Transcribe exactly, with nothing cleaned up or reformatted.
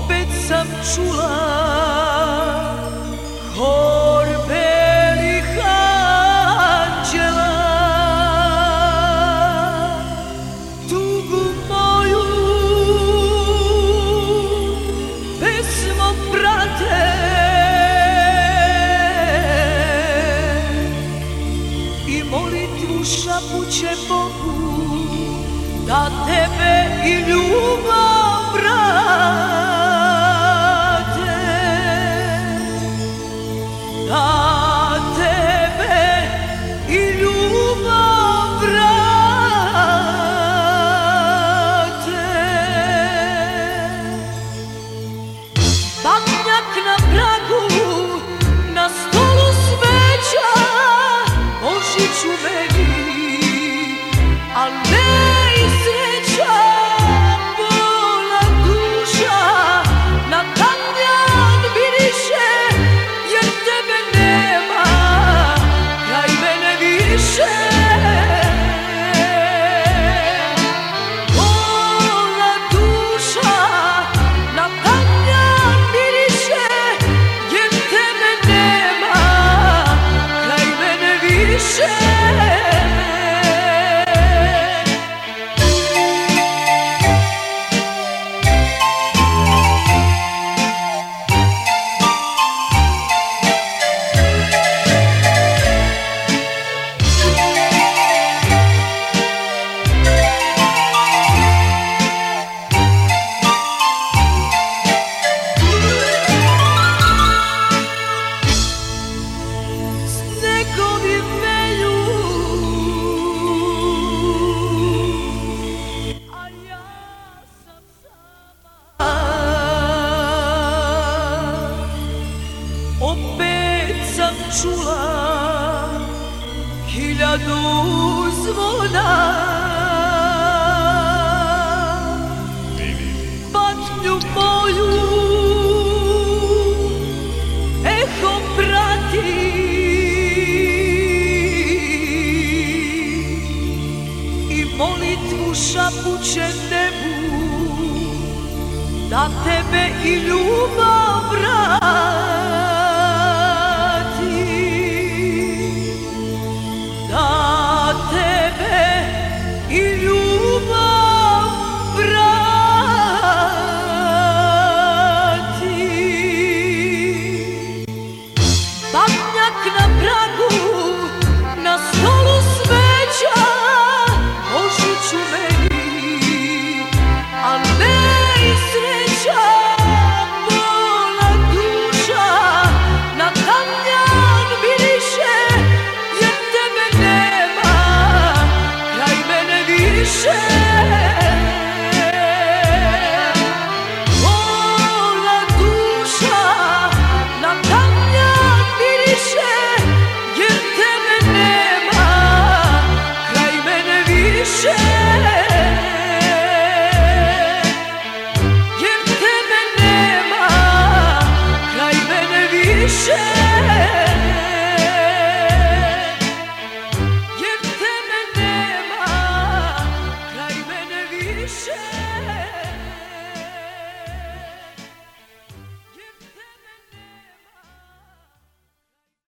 opet sam čula hor belih anđela, tugu moju pesmom prate i molitvu šapuće Bogu da tebe i ljubav vrate, da tebe i ljubav vrate. Badnjak na pragu, na stolu smeća, Božiću meni, al ne i sreća, bola duša, na tamjan miriše, jer tebe nema, kraj mene više. Bola duša, na tamjan miriše, jer tebe nema, kraj mene više. Opet sam čula hiljadu zvona, patnju moju eho prati i molitvu šapuće nebu da tebe i ljubav vrati.